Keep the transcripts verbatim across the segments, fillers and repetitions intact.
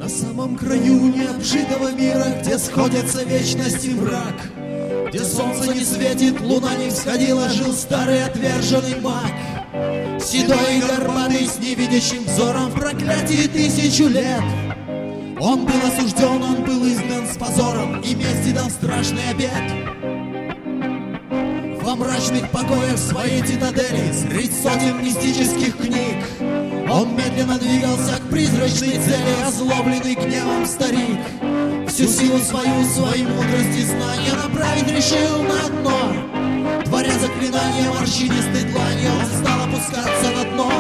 самом краю необжитого мира, где сходятся вечность и мрак, где солнце не светит, луна не всходила, жил старый отверженный маг. Седой и горбатый, с невидящим взором в проклятии тысячу лет. Он был осужден, он был изгнан с позором, и мести дал страшный обет. Во мрачных покоях своей цитадели, средь сотен мистических книг, он медленно двигался к призрачной цели, озлобленный гневом старик. Всю силу свою, свои мудрости, знания направить решил на одно. Творя заклинания морщинистой дланью, он стал опускаться на дно.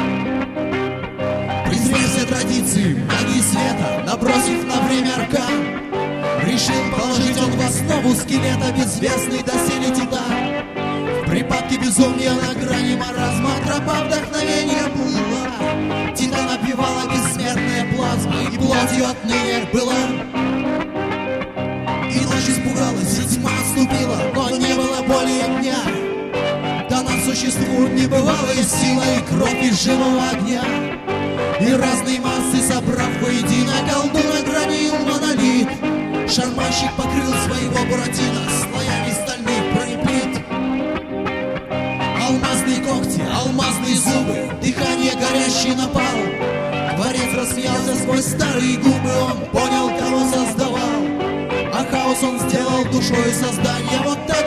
Презрев все традиции, магии света, набросив на время аркан, решил положить он в основу скелета безвестный доселе титан. В припадке безумия на грани маразма тропа вдохновения плыла. Титан опевала бессмертная плазма, и плотью отныне была. И ночь испугалась, и тьма отступила, но не было более дня. Да нам существует небывалая сила и кровь из живого огня. И разные массы, собрав воедино, колдун огранил монолит. Шарманщик покрыл своего буратино слоями стальных бронеплит. Алмазные когти, алмазные зубы, дыхание горящий напал. Творец рассмеялся сквозь старые губы, он понял, кого создавал. А хаос он сделал душой создания, вот так